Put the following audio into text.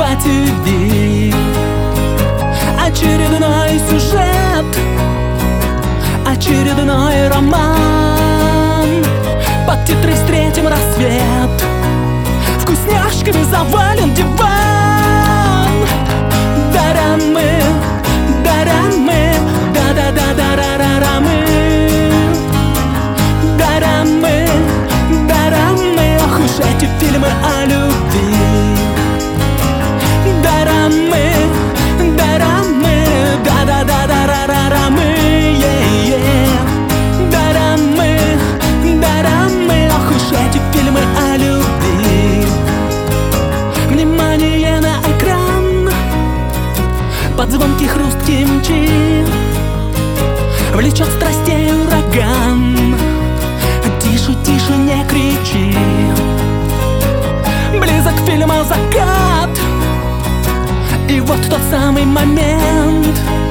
по ТВ. Очередной сюжет, очередной роман. Под титры встретим рассвет, вкусняшками завален диван. Дорамы, дорамы, да-да-да-да-ра-ра-рамы. Дорамы, дорамы, ох уж эти фильмы о любви. Дорамы, дорамы, да-да-да-да-ра-ра-рамы. Дорамы, дорамы, ох уж эти фильмы о любви. Внимание на экран, под звонкий хруст кимчи влечет страстей ураган. Тише, тише, не кричи. Близок фильма закат, и вот тот самый момент,